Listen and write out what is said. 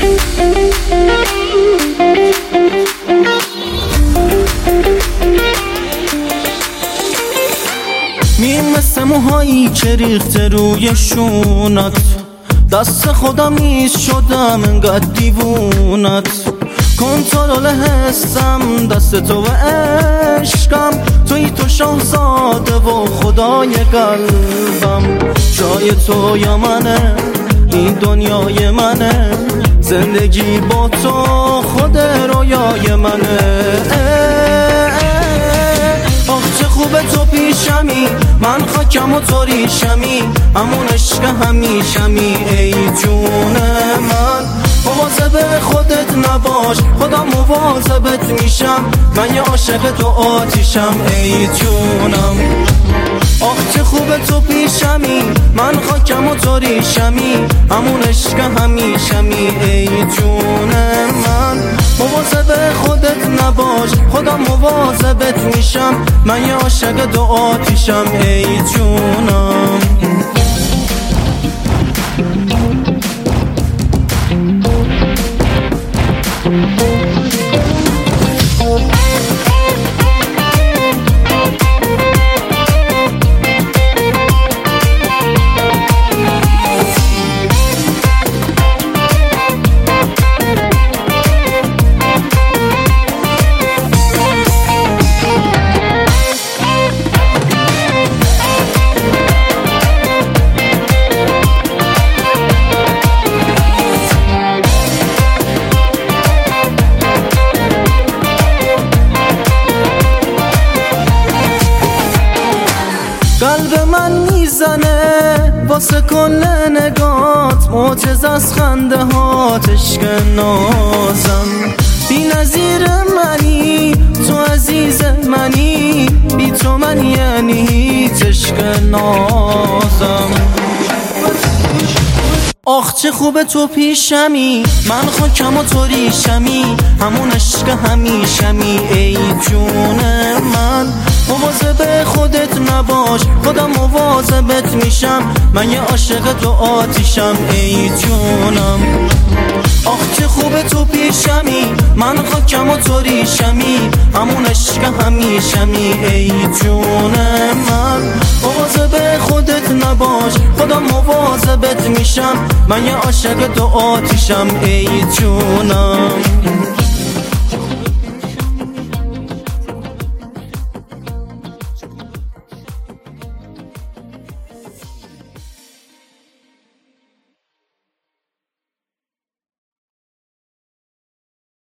مثل موهایی که ریخته روی شونت، دست خودم نیست شدم انقدر دیوونت. کنترل حسم دست تو و عشقم، توی تو شاهزاده و خدای قلبم. جای تو یا منه، این دنیای منه، زندگی با تو خود رویای منه. آخ چه خوبه تو پیشمی، من خاکم و تو ریشمی، همون عشق همیشمی. ای جون من مواظب خودت نباش، خودم مواظبت میشم، من یه عاشق تو آتیشم. ای جونم آخ چه خوبه تو پیشمی، من خاکم و تو ریشمی، همون عشق همیشمی. ای جون من مواظب خودت نباش، خودم مواظبت میشم، من یه عاشق تو آتیشم. ای جونم قلب من میزنه واسه کل نگات، معجزه از خنده هات، عشق نازم. بی نظیر منی تو عزیز منی، بی تو من یعنی هیچ، عشق نازم. آخ چه خوبه تو پیشمی، من خاکم و تو ریشمی، همون عشق همیشمی. ای جون من مواظب خودت نباش، خودم مواظبت میشم، من یه عاشق تو آتیشم. ای جونم آخ چه خوبه تو پیشمی، من خاکم و تو ریشمی، همون عشق همیشمی. ای جون من مواظب خودت نباش، خودم مواظبت میشم، من یه عاشق تو آتیشم. ای جونم